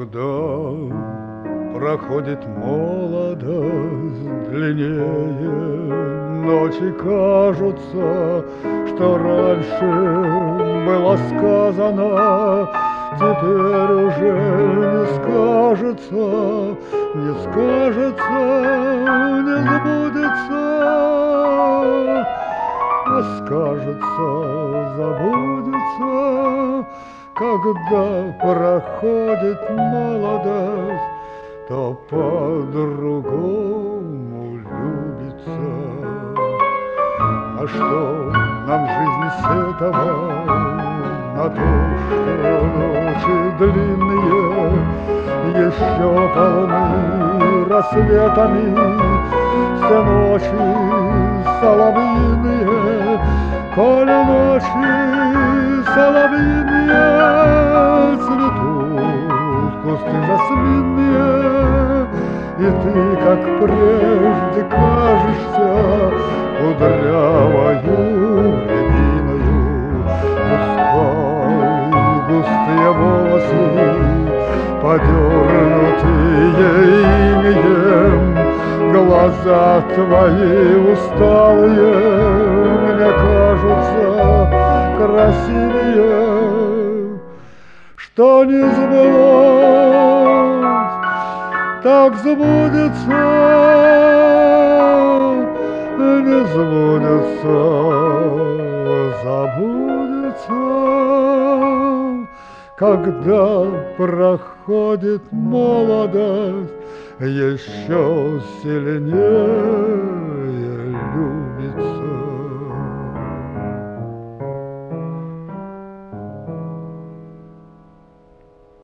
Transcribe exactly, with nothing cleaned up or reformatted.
Когда проходит молодость длиннее, ночи кажутся, что раньше было сказано, теперь уже не скажется, не скажется, не сбудется, а скажется, забудется. Когда проходит молодость, то по-другому любится. А что нам жизнь сетовать на то, что ночи длинные, еще полны рассветами, все ночи соловьиные, коль ночи соловьиные, цветут кусты жасминные, и ты, как прежде, кажешься кудрявою рябиною. Пускай густые волосы, подернутые инеем, глаза твои усталые мне кажутся красивее. Что не сбылось, так сбудется, не сбудется, забудется. Когда проходит молодость, еще сильнее любится.